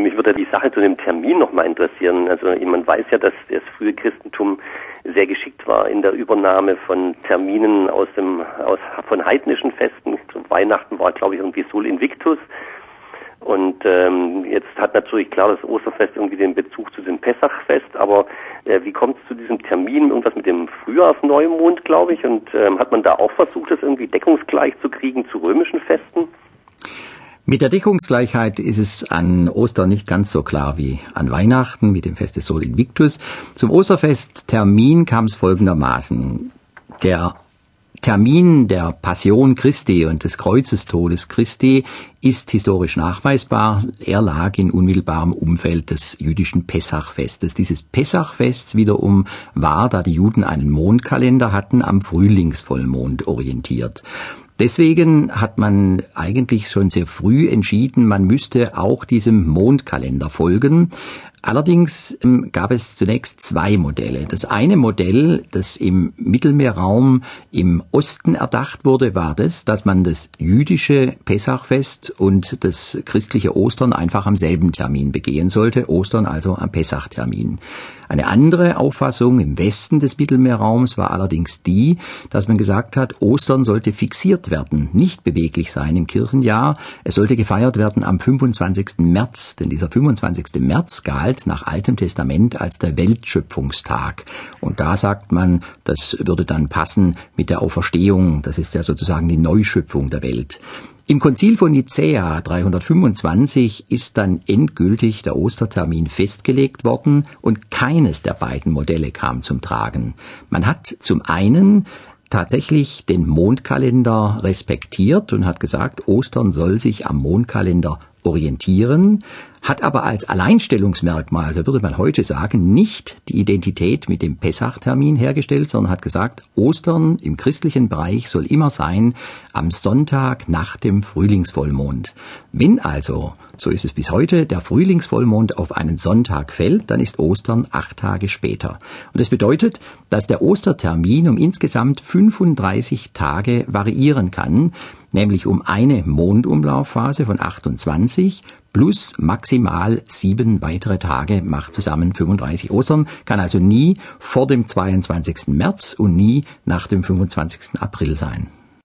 Mich würde die Sache zu dem Termin nochmal interessieren. Also man weiß ja, dass das frühe Christentum sehr geschickt war in der Übernahme von Terminen von heidnischen Festen. Weihnachten war, glaube ich, irgendwie Sol Invictus. Und jetzt hat natürlich klar das Osterfest irgendwie den Bezug zu dem Pessachfest, aber wie kommt es zu diesem Termin? Irgendwas mit dem Frühjahrsneumond, glaube ich. Und hat man da auch versucht, das irgendwie deckungsgleich zu kriegen zu römischen Festen? Mit der Deckungsgleichheit ist es an Ostern nicht ganz so klar wie an Weihnachten mit dem Fest des Sol Invictus. Zum Osterfesttermin kam es folgendermaßen. Der Termin der Passion Christi und des Kreuzestodes Christi ist historisch nachweisbar. Er lag in unmittelbarem Umfeld des jüdischen Pessachfestes. Dieses Pessachfest wiederum war, da die Juden einen Mondkalender hatten, am Frühlingsvollmond orientiert. Deswegen hat man eigentlich schon sehr früh entschieden, man müsste auch diesem Mondkalender folgen. Allerdings gab es zunächst zwei Modelle. Das eine Modell, das im Mittelmeerraum im Osten erdacht wurde, war das, dass man das jüdische Pessachfest und das christliche Ostern einfach am selben Termin begehen sollte. Ostern also am Pessachtermin. Eine andere Auffassung im Westen des Mittelmeerraums war allerdings die, dass man gesagt hat, Ostern sollte fixiert werden, nicht beweglich sein im Kirchenjahr. Es sollte gefeiert werden am 25. März, denn dieser 25. März galt nach Altem Testament als der Weltschöpfungstag. Und da sagt man, das würde dann passen mit der Auferstehung, das ist ja sozusagen die Neuschöpfung der Welt. Im Konzil von Nicäa 325 ist dann endgültig der Ostertermin festgelegt worden und keines der beiden Modelle kam zum Tragen. Man hat zum einen tatsächlich den Mondkalender respektiert und hat gesagt, Ostern soll sich am Mondkalender orientieren, hat aber als Alleinstellungsmerkmal, also würde man heute sagen, nicht die Identität mit dem Pessachtermin hergestellt, sondern hat gesagt, Ostern im christlichen Bereich soll immer sein am Sonntag nach dem Frühlingsvollmond. Wenn also, so ist es bis heute, der Frühlingsvollmond auf einen Sonntag fällt, dann ist Ostern 8 Tage später. Und das bedeutet, dass der Ostertermin um insgesamt 35 Tage variieren kann, nämlich um eine Mondumlaufphase von 28 plus maximal 7 weitere Tage, macht zusammen 35. Ostern kann also nie vor dem 22. März und nie nach dem 25. April sein.